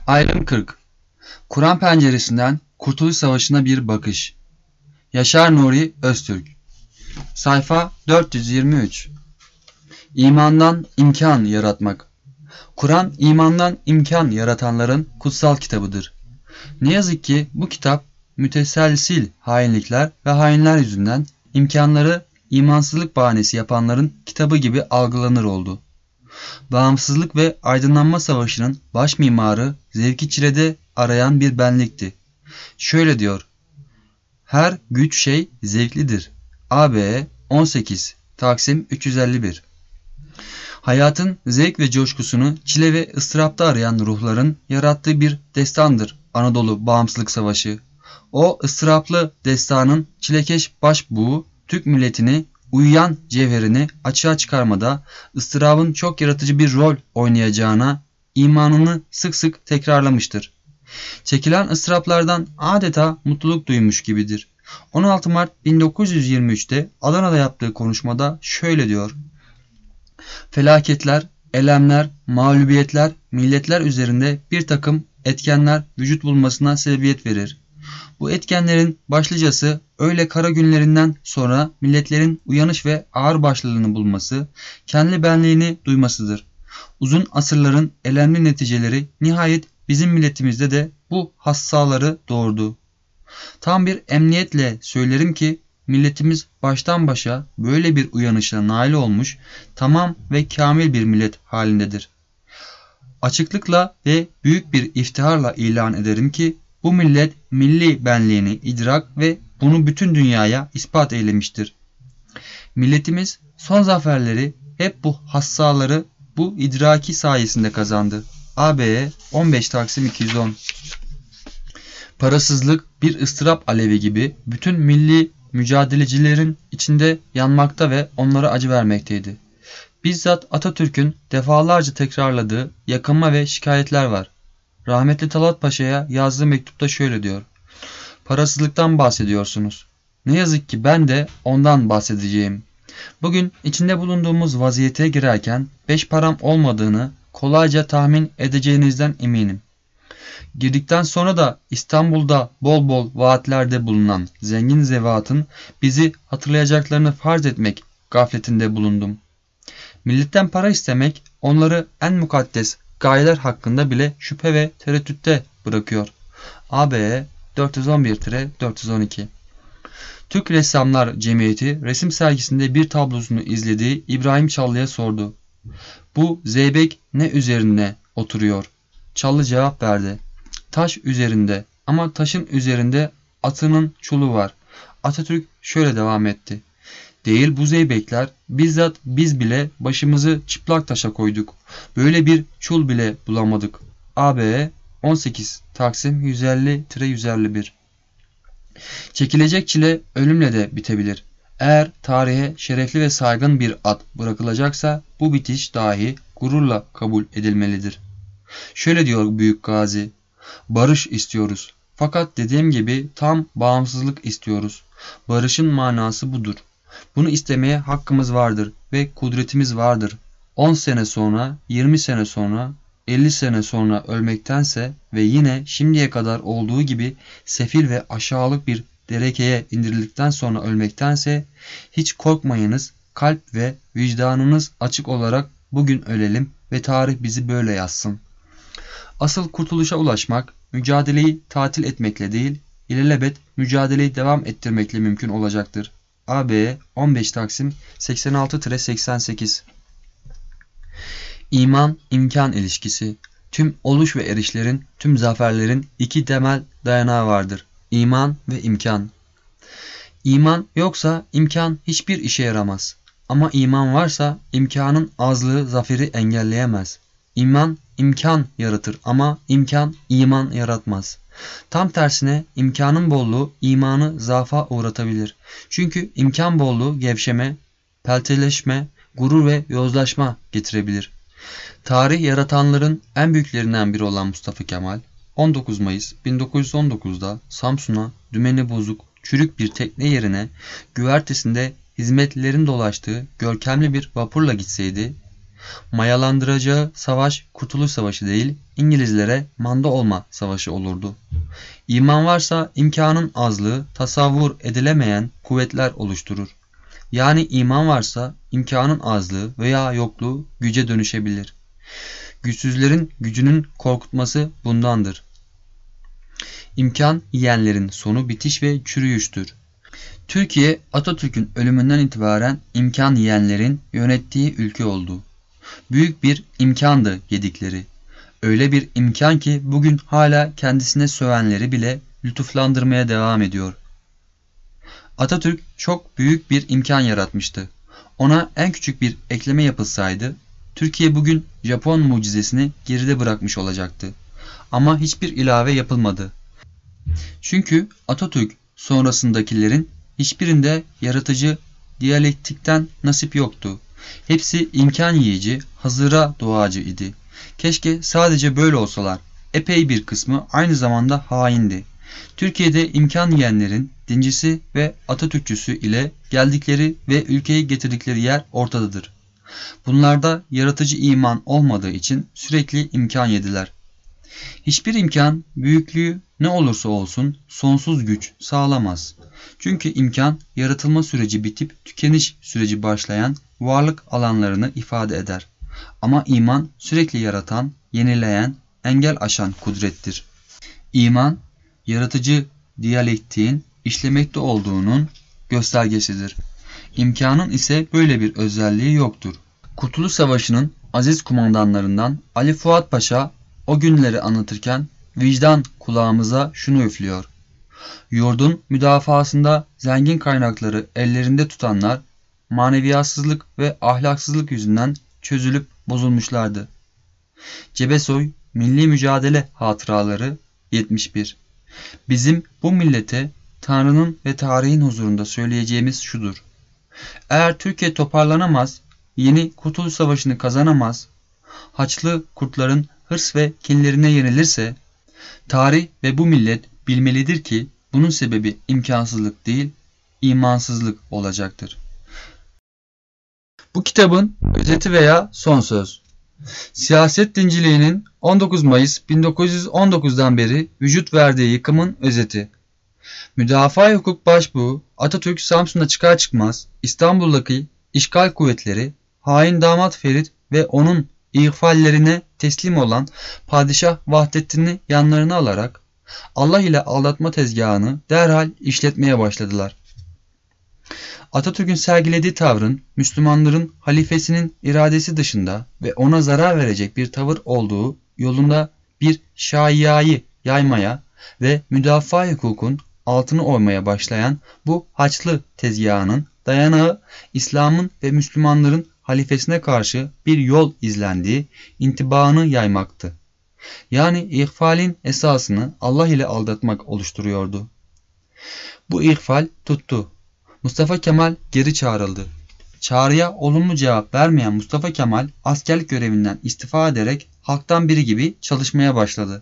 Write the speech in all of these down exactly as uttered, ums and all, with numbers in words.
Ayrım kırk. Kur'an penceresinden Kurtuluş Savaşı'na bir bakış. Yaşar Nuri Öztürk. Sayfa dört yüz yirmi üç. İmandan imkan yaratmak. Kur'an imandan imkan yaratanların kutsal kitabıdır. Ne yazık ki bu kitap müteselsil hainlikler ve hainler yüzünden imkanları imansızlık bahanesi yapanların kitabı gibi algılanır oldu. Bağımsızlık ve aydınlanma savaşının baş mimarı zevki çilede arayan bir benlikti. Şöyle diyor: her güç şey zevklidir. A B on sekiz Taksim üç yüz elli bir. Hayatın zevk ve coşkusunu çile ve ıstırapta arayan ruhların yarattığı bir destandır Anadolu Bağımsızlık Savaşı. O ıstıraplı destanın çilekeş başbuğu Türk milletini, uyuyan cevherini açığa çıkarmada ıstırabın çok yaratıcı bir rol oynayacağına imanını sık sık tekrarlamıştır. Çekilen ıstıraplardan adeta mutluluk duymuş gibidir. on altı Mart bin dokuz yüz yirmi üç'te Adana'da yaptığı konuşmada şöyle diyor: felaketler, elemler, mağlubiyetler, milletler üzerinde bir takım etkenler vücut bulmasına sebebiyet verir. Bu etkenlerin başlıcası öyle kara günlerinden sonra milletlerin uyanış ve ağırbaşlılığını bulması, kendi benliğini duymasıdır. Uzun asırların elemli neticeleri nihayet bizim milletimizde de bu hassaları doğurdu. Tam bir emniyetle söylerim ki milletimiz baştan başa böyle bir uyanışa nail olmuş, tamam ve kamil bir millet halindedir. Açıklıkla ve büyük bir iftiharla ilan ederim ki bu millet milli benliğini idrak ve bunu bütün dünyaya ispat eylemiştir. Milletimiz son zaferleri hep bu hassaları, bu idraki sayesinde kazandı. A B on beş Taksim iki yüz on. Parasızlık bir ıstırap alevi gibi bütün milli mücadelecilerin içinde yanmakta ve onlara acı vermekteydi. Bizzat Atatürk'ün defalarca tekrarladığı yakınma ve şikayetler var. Rahmetli Talat Paşa'ya yazdığı mektupta şöyle diyor: parasızlıktan bahsediyorsunuz. Ne yazık ki ben de ondan bahsedeceğim. Bugün içinde bulunduğumuz vaziyete girerken beş param olmadığını kolayca tahmin edeceğinizden eminim. Girdikten sonra da İstanbul'da bol bol vaatlerde bulunan zengin zevatın bizi hatırlayacaklarını farz etmek gafletinde bulundum. Milletten para istemek onları en mukaddes gayeler hakkında bile şüphe ve tereddütte bırakıyor. A B dört yüz on bir dört yüz on iki. Türk Ressamlar Cemiyeti resim sergisinde bir tablosunu izlediği İbrahim Çallı'ya sordu: bu zeybek ne üzerine oturuyor? Çallı cevap verdi: taş üzerinde, ama taşın üzerinde atının çulu var. Atatürk şöyle devam etti: değil bu zeybekler, bizzat biz bile başımızı çıplak taşa koyduk. Böyle bir çul bile bulamadık. A B on sekiz Taksim yüz elli yüz elli bir. Çekilecek çile ölümle de bitebilir. Eğer tarihe şerefli ve saygın bir ad bırakılacaksa bu bitiş dahi gururla kabul edilmelidir. Şöyle diyor Büyük Gazi: barış istiyoruz. Fakat dediğim gibi tam bağımsızlık istiyoruz. Barışın manası budur. Bunu istemeye hakkımız vardır ve kudretimiz vardır. on sene sonra, yirmi sene sonra, elli sene sonra ölmektense ve yine şimdiye kadar olduğu gibi sefil ve aşağılık bir derekeye indirildikten sonra ölmektense hiç korkmayınız, kalp ve vicdanınız açık olarak bugün ölelim ve tarih bizi böyle yazsın. Asıl kurtuluşa ulaşmak, mücadeleyi tatil etmekle değil, ilelebet mücadeleyi devam ettirmekle mümkün olacaktır. A B on beş Taksim seksen altı seksen sekiz. İman imkan ilişkisi. Tüm oluş ve erişlerin, tüm zaferlerin iki temel dayanağı vardır: İman ve imkan. İman yoksa imkan hiçbir işe yaramaz. Ama iman varsa imkanın azlığı zaferi engelleyemez. İman imkan yaratır ama imkan iman yaratmaz. Tam tersine imkanın bolluğu imanı zaafa uğratabilir. Çünkü imkan bolluğu gevşeme, pelteleşme, gurur ve yozlaşma getirebilir. Tarih yaratanların en büyüklerinden biri olan Mustafa Kemal, on dokuz Mayıs bin dokuz yüz on dokuz'da Samsun'a dümeni bozuk, çürük bir tekne yerine güvertesinde hizmetlilerin dolaştığı görkemli bir vapurla gitseydi, Mayalandıracağı savaş Kurtuluş Savaşı değil, İngilizlere manda olma savaşı olurdu. İman varsa imkanın azlığı tasavvur edilemeyen kuvvetler oluşturur. Yani iman varsa imkanın azlığı veya yokluğu güce dönüşebilir. Güçsüzlerin gücünün korkutması bundandır. İmkan yiyenlerin sonu bitiş ve çürüyüştür. Türkiye, Atatürk'ün ölümünden itibaren imkan yiyenlerin yönettiği ülke oldu. Büyük bir imkandı yedikleri. Öyle bir imkan ki bugün hala kendisine sövenleri bile lütuflandırmaya devam ediyor. Atatürk çok büyük bir imkan yaratmıştı. Ona en küçük bir ekleme yapılsaydı, Türkiye bugün Japon mucizesini geride bırakmış olacaktı. Ama hiçbir ilave yapılmadı. Çünkü Atatürk sonrasındakilerin hiçbirinde yaratıcı diyalektikten nasip yoktu. Hepsi imkan yiyici, hazıra doğacı idi. Keşke sadece böyle olsalar. Epey bir kısmı aynı zamanda haindi. Türkiye'de imkan yiyenlerin dincisi ve Atatürkçüsü ile geldikleri ve ülkeyi getirdikleri yer ortadadır. Bunlarda yaratıcı iman olmadığı için sürekli imkan yediler. Hiçbir imkan büyüklüğü ne olursa olsun sonsuz güç sağlamaz. Çünkü imkan yaratılma süreci bitip tükeniş süreci başlayan varlık alanlarını ifade eder. Ama iman sürekli yaratan, yenileyen, engel aşan kudrettir. İman, yaratıcı diyalektiğin işlemekte olduğunun göstergesidir. İmkanın ise böyle bir özelliği yoktur. Kurtuluş Savaşı'nın aziz kumandanlarından Ali Fuat Paşa o günleri anlatırken vicdan kulağımıza şunu üflüyor. Yurdun müdafasında zengin kaynakları ellerinde tutanlar maneviyatsızlık ve ahlaksızlık yüzünden çözülüp bozulmuşlardı. Cebesoy Milli Mücadele Hatıraları yetmiş bir. Bizim bu millete Tanrı'nın ve tarihin huzurunda söyleyeceğimiz şudur. Eğer Türkiye toparlanamaz, yeni Kurtuluş Savaşı'nı kazanamaz, Haçlı kurtların hırs ve kinlerine yenilirse, tarih ve bu millet bilmelidir ki bunun sebebi imkansızlık değil, imansızlık olacaktır. Bu kitabın özeti veya son söz. Siyaset dinciliğinin on dokuz Mayıs bin dokuz yüz on dokuz'dan beri vücut verdiği yıkımın özeti. Müdafaa Hukuk Başbuğu Atatürk Samsun'da çıkar çıkmaz İstanbul'daki işgal kuvvetleri hain damat Ferit ve onun ihfallerine teslim olan Padişah Vahdettin'i yanlarına alarak Allah ile aldatma tezgahını derhal işletmeye başladılar. Atatürk'ün sergilediği tavrın Müslümanların halifesinin iradesi dışında ve ona zarar verecek bir tavır olduğu yolunda bir şaiyayı yaymaya ve müdafaa hukukun altını oymaya başlayan bu Haçlı tezgahının dayanağı İslam'ın ve Müslümanların halifesine karşı bir yol izlendiği intibaını yaymaktı. Yani ihfalin esasını Allah ile aldatmak oluşturuyordu. Bu ihfal tuttu. Mustafa Kemal geri çağrıldı. Çağrıya olumlu cevap vermeyen Mustafa Kemal askerlik görevinden istifa ederek halktan biri gibi çalışmaya başladı.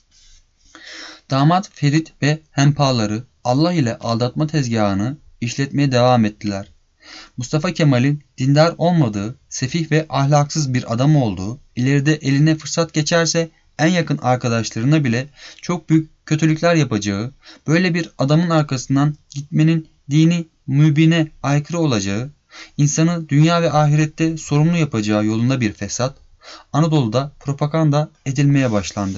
Damat Ferit ve hempaları Allah ile aldatma tezgahını işletmeye devam ettiler. Mustafa Kemal'in dindar olmadığı, sefih ve ahlaksız bir adam olduğu, ileride eline fırsat geçerse en yakın arkadaşlarına bile çok büyük kötülükler yapacağı, böyle bir adamın arkasından gitmenin dini mübine aykırı olacağı, insanı dünya ve ahirette sorumlu yapacağı yolunda bir fesat, Anadolu'da propaganda edilmeye başlandı.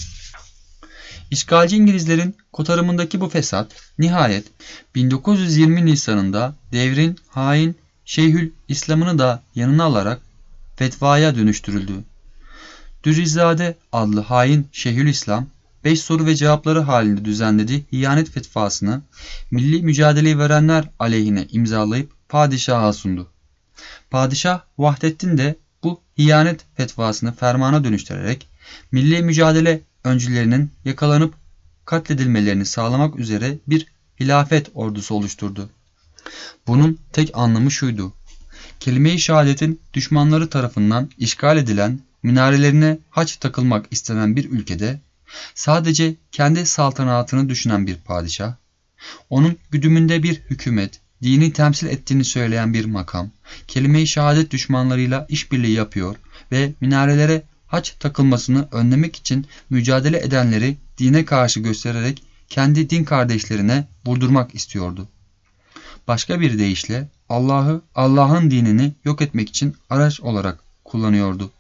İşgalci İngilizlerin kotarımındaki bu fesat, nihayet bin dokuz yüz yirmi Nisan'ında devrin hain Şeyhül İslam'ını da yanına alarak fetvaya dönüştürüldü. Dürrizade adlı hain Şeyhül İslam, beş soru ve cevapları halinde düzenlediği hiyanet fetvasını milli mücadeleyi verenler aleyhine imzalayıp padişaha sundu. Padişah Vahdettin de bu hiyanet fetvasını fermana dönüştürerek milli mücadele öncülerinin yakalanıp katledilmelerini sağlamak üzere bir hilafet ordusu oluşturdu. Bunun tek anlamı şuydu. Kelime-i şehadetin düşmanları tarafından işgal edilen, minarelerine haç takılmak istenen bir ülkede sadece kendi saltanatını düşünen bir padişah, onun güdümünde bir hükümet, dini temsil ettiğini söyleyen bir makam, kelime-i şehadet düşmanlarıyla işbirliği yapıyor ve minarelere haç takılmasını önlemek için mücadele edenleri dine karşı göstererek kendi din kardeşlerine vurdurmak istiyordu. Başka bir deyişle Allah'ı, Allah'ın dinini yok etmek için araç olarak kullanıyordu.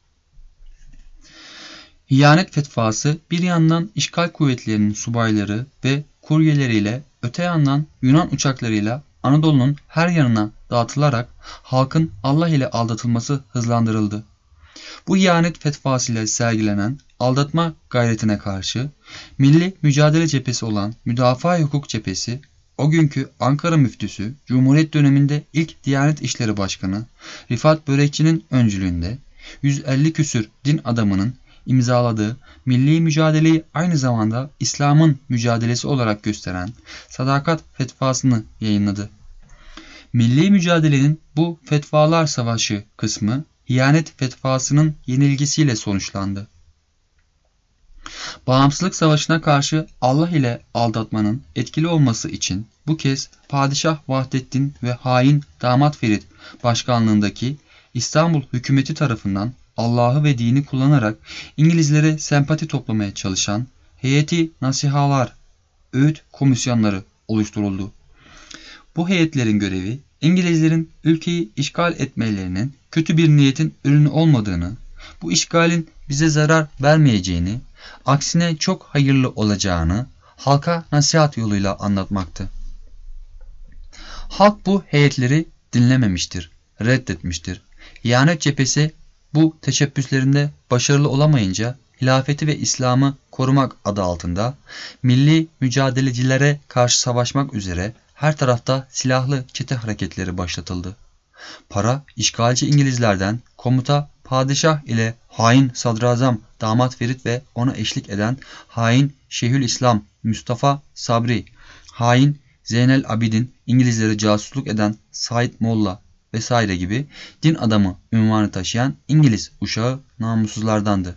İhanet fetvası bir yandan işgal kuvvetlerinin subayları ve kuryeleriyle, öte yandan Yunan uçaklarıyla Anadolu'nun her yanına dağıtılarak halkın Allah ile aldatılması hızlandırıldı. Bu ihanet fetvasıyla sergilenen aldatma gayretine karşı milli mücadele cephesi olan Müdafaa Hukuk Cephesi, o günkü Ankara Müftüsü, Cumhuriyet döneminde ilk Diyanet İşleri Başkanı Rifat Börekçi'nin öncülüğünde yüz elli küsür din adamının imzaladığı milli mücadeleyi aynı zamanda İslam'ın mücadelesi olarak gösteren Sadakat Fetvasını yayınladı. Milli mücadelenin bu Fetvalar Savaşı kısmı İhanet Fetvası'nın yenilgisiyle sonuçlandı. Bağımsızlık Savaşı'na karşı Allah ile aldatmanın etkili olması için bu kez Padişah Vahdettin ve hain Damat Ferit başkanlığındaki İstanbul hükümeti tarafından Allah'ı ve dini kullanarak İngilizlere sempati toplamaya çalışan heyeti nasihalar, öğüt komisyonları oluşturuldu. Bu heyetlerin görevi İngilizlerin ülkeyi işgal etmelerinin kötü bir niyetin ürünü olmadığını, bu işgalin bize zarar vermeyeceğini, aksine çok hayırlı olacağını halka nasihat yoluyla anlatmaktı. Halk bu heyetleri dinlememiştir, reddetmiştir. İhanet cephesi bu teşebbüslerinde başarılı olamayınca hilafeti ve İslam'ı korumak adı altında milli mücadelecilere karşı savaşmak üzere her tarafta silahlı çete hareketleri başlatıldı. Para işgalci İngilizlerden, komuta padişah ile hain sadrazam Damat Ferit ve ona eşlik eden hain Şeyhülislam Mustafa Sabri, hain Zeynel Abidin, İngilizlere casusluk eden Said Molla vesaire gibi din adamı unvanı taşıyan İngiliz uşağı namussuzlardandı.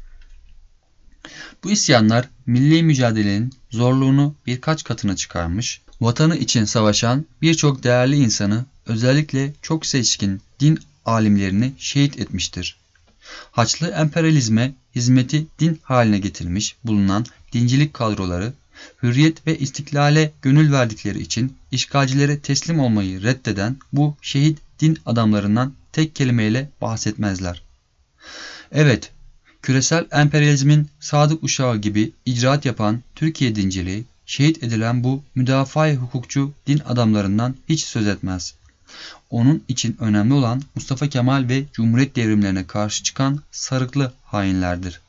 Bu isyanlar milli mücadelenin zorluğunu birkaç katına çıkarmış, vatanı için savaşan birçok değerli insanı, özellikle çok seçkin din alimlerini şehit etmiştir. Haçlı emperyalizme hizmeti din haline getirmiş bulunan dincilik kadroları, hürriyet ve istiklale gönül verdikleri için işgalcilere teslim olmayı reddeden bu şehit din adamlarından tek kelimeyle bahsetmezler. Evet, küresel emperyalizmin sadık uşağı gibi icraat yapan Türkiye dinciliği, şehit edilen bu müdafaa hukukçu din adamlarından hiç söz etmez. Onun için önemli olan Mustafa Kemal ve Cumhuriyet devrimlerine karşı çıkan sarıklı hainlerdir.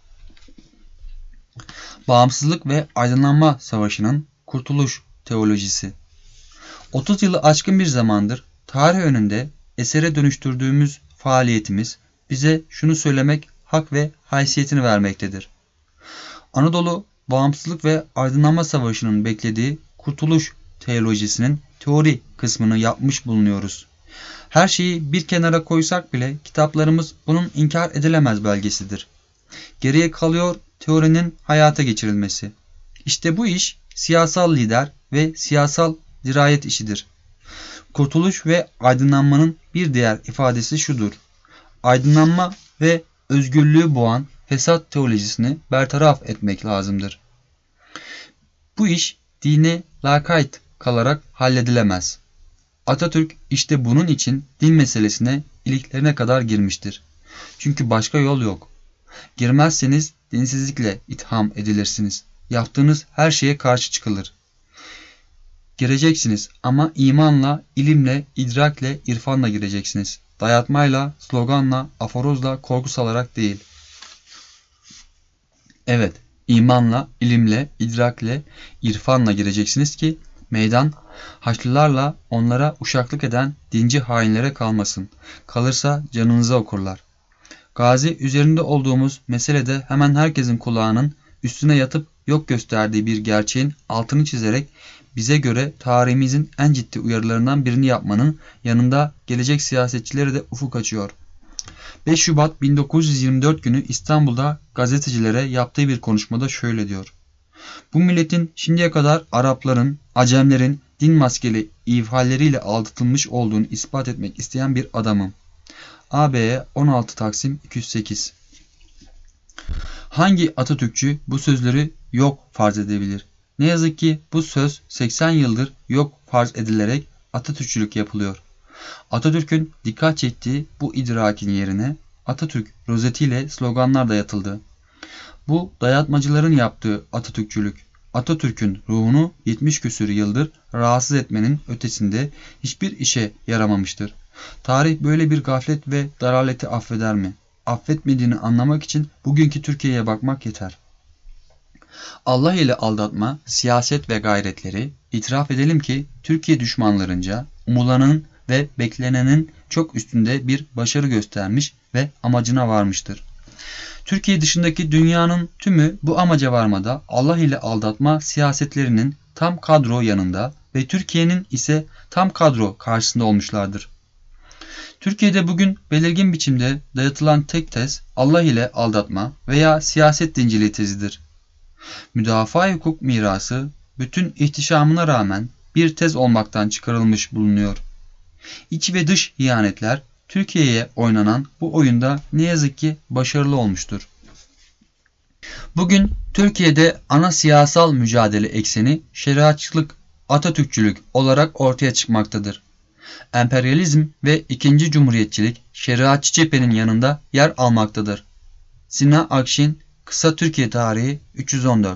Bağımsızlık ve Aydınlanma Savaşı'nın kurtuluş teolojisi. otuz yılı aşkın bir zamandır tarih önünde esere dönüştürdüğümüz faaliyetimiz bize şunu söylemek hak ve haysiyetini vermektedir. Anadolu Bağımsızlık ve Aydınlanma Savaşı'nın beklediği kurtuluş teolojisinin teori kısmını yapmış bulunuyoruz. Her şeyi bir kenara koysak bile kitaplarımız bunun inkar edilemez belgesidir. Geriye kalıyor teorinin hayata geçirilmesi. İşte bu iş siyasal lider ve siyasal dirayet işidir. Kurtuluş ve aydınlanmanın bir diğer ifadesi şudur: aydınlanma ve özgürlüğü boğan fesat teolojisini bertaraf etmek lazımdır. Bu iş dine lakayt kalarak halledilemez. Atatürk işte bunun için din meselesine iliklerine kadar girmiştir. Çünkü başka yol yok. Girmezseniz dinsizlikle itham edilirsiniz. Yaptığınız her şeye karşı çıkılır. Gireceksiniz ama imanla, ilimle, idrakle, irfanla gireceksiniz. Dayatmayla, sloganla, aforozla, korku salarak değil. Evet, imanla, ilimle, idrakle, irfanla gireceksiniz ki meydan Haçlılarla onlara uşaklık eden dinci hainlere kalmasın. Kalırsa canınıza okurlar. Gazi üzerinde olduğumuz meselede hemen herkesin kulağının üstüne yatıp yok gösterdiği bir gerçeğin altını çizerek bize göre tarihimizin en ciddi uyarılarından birini yapmanın yanında gelecek siyasetçilere de ufuk açıyor. beş Şubat bin dokuz yüz yirmi dört günü İstanbul'da gazetecilere yaptığı bir konuşmada şöyle diyor: Bu milletin şimdiye kadar Arapların, Acemlerin, din maskeli ifadaleriyle aldatılmış olduğunu ispat etmek isteyen bir adamım. A B'ye on altı Taksim iki yüz sekiz. Hangi Atatürkçü bu sözleri yok farz edebilir? Ne yazık ki bu söz seksen yıldır yok farz edilerek Atatürkçülük yapılıyor. Atatürk'ün dikkat çektiği bu idrakin yerine Atatürk rozetiyle sloganlar dayatıldı. Bu dayatmacıların yaptığı Atatürkçülük, Atatürk'ün ruhunu yetmiş küsür yıldır rahatsız etmenin ötesinde hiçbir işe yaramamıştır. Tarih böyle bir gaflet ve daraleti affeder mi? Affetmediğini anlamak için bugünkü Türkiye'ye bakmak yeter. Allah ile aldatma, siyaset ve gayretleri itiraf edelim ki Türkiye düşmanlarınca umulanın ve beklenenin çok üstünde bir başarı göstermiş ve amacına varmıştır. Türkiye dışındaki dünyanın tümü bu amaca varmada Allah ile aldatma siyasetlerinin tam kadro yanında ve Türkiye'nin ise tam kadro karşısında olmuşlardır. Türkiye'de bugün belirgin biçimde dayatılan tek tez Allah ile aldatma veya siyaset dinciliği tezidir. Müdafaa hukuk mirası bütün ihtişamına rağmen bir tez olmaktan çıkarılmış bulunuyor. İç ve dış ihanetler Türkiye'ye oynanan bu oyunda ne yazık ki başarılı olmuştur. Bugün Türkiye'de ana siyasal mücadele ekseni şeriatçılık, Atatürkçülük olarak ortaya çıkmaktadır. Emperyalizm ve ikinci cumhuriyetçilik şeriatçı cephenin yanında yer almaktadır. Sinan Akşin, Kısa Türkiye Tarihi üç yüz on dört.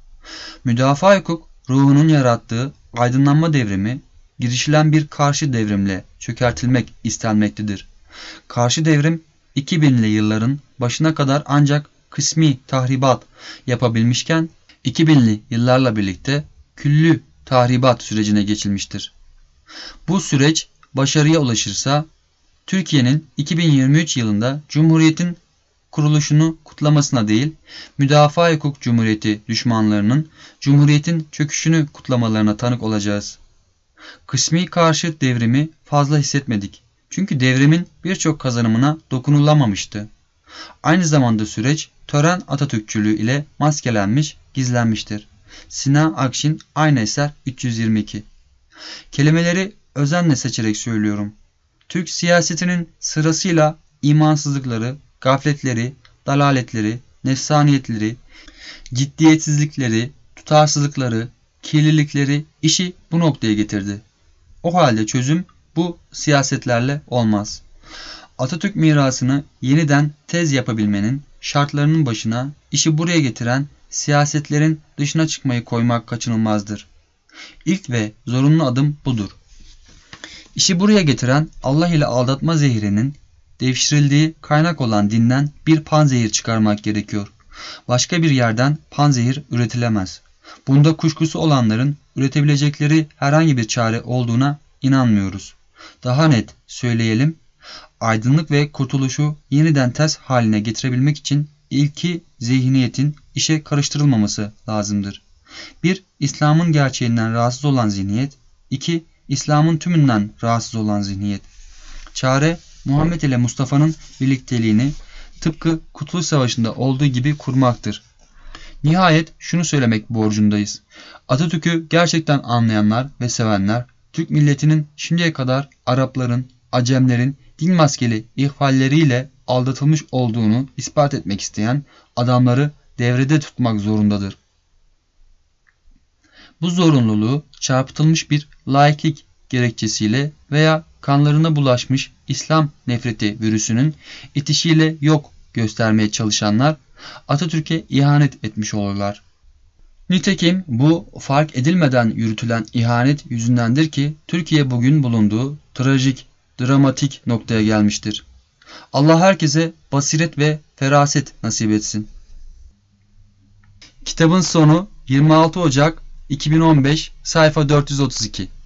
Müdafaa hukuk ruhunun yarattığı aydınlanma devrimi girişilen bir karşı devrimle çökertilmek istenmektedir. Karşı devrim iki binli yılların başına kadar ancak kısmi tahribat yapabilmişken iki binli yıllarla birlikte küllü tahribat sürecine geçilmiştir. Bu süreç başarıya ulaşırsa Türkiye'nin iki bin yirmi üç yılında Cumhuriyet'in kuruluşunu kutlamasına değil, Müdafaa Hukuk Cumhuriyeti düşmanlarının Cumhuriyet'in çöküşünü kutlamalarına tanık olacağız. Kısmi karşı devrimi fazla hissetmedik. Çünkü devrimin birçok kazanımına dokunulamamıştı. Aynı zamanda süreç tören Atatürkçülüğü ile maskelenmiş, gizlenmiştir. Sinan Akşin, Aynı Eser üç yüz yirmi iki. Kelimeleri özenle seçerek söylüyorum. Türk siyasetinin sırasıyla imansızlıkları, gafletleri, dalaletleri, nefsaniyetleri, ciddiyetsizlikleri, tutarsızlıkları, kirlilikleri işi bu noktaya getirdi. O halde çözüm bu siyasetlerle olmaz. Atatürk mirasını yeniden tez yapabilmenin şartlarının başına işi buraya getiren siyasetlerin dışına çıkmayı koymak kaçınılmazdır. İlk ve zorunlu adım budur. İşi buraya getiren Allah ile aldatma zehrinin devşirildiği kaynak olan dinden bir panzehir çıkarmak gerekiyor. Başka bir yerden panzehir üretilemez. Bunda kuşkusu olanların üretebilecekleri herhangi bir çare olduğuna inanmıyoruz. Daha net söyleyelim, aydınlık ve kurtuluşu yeniden ters haline getirebilmek için ilki zihniyetin işe karıştırılmaması lazımdır. bir İslam'ın gerçeğinden rahatsız olan zihniyet. iki İslam'ın tümünden rahatsız olan zihniyet. Çare, Muhammed ile Mustafa'nın birlikteliğini tıpkı Kurtuluş Savaşı'nda olduğu gibi kurmaktır. Nihayet şunu söylemek borcundayız. Atatürk'ü gerçekten anlayanlar ve sevenler, Türk milletinin şimdiye kadar Arapların, Acemlerin din maskeli ihfalleriyle aldatılmış olduğunu ispat etmek isteyen adamları devrede tutmak zorundadır. Bu zorunluluğu çarpıtılmış bir laiklik gerekçesiyle veya kanlarına bulaşmış İslam nefreti virüsünün itişiyle yok göstermeye çalışanlar Atatürk'e ihanet etmiş olurlar. Nitekim bu fark edilmeden yürütülen ihanet yüzündendir ki Türkiye bugün bulunduğu trajik, dramatik noktaya gelmiştir. Allah herkese basiret ve feraset nasip etsin. Kitabın sonu yirmi altı Ocak iki bin on beş sayfa dört yüz otuz iki.